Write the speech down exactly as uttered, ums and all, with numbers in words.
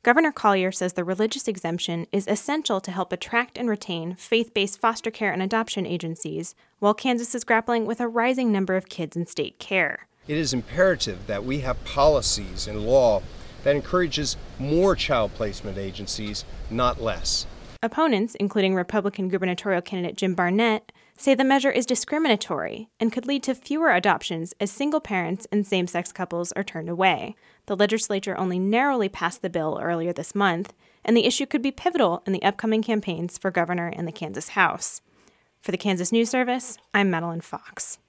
Governor Collier says the religious exemption is essential to help attract and retain faith-based foster care and adoption agencies, while Kansas is grappling with a rising number of kids in state care. It is imperative that we have policies and law that encourages more child placement agencies, not less. Opponents, including Republican gubernatorial candidate Jim Barnett, say the measure is discriminatory and could lead to fewer adoptions as single parents and same-sex couples are turned away. The legislature only narrowly passed the bill earlier this month, and the issue could be pivotal in the upcoming campaigns for governor and the Kansas House. For the Kansas News Service, I'm Madeline Fox.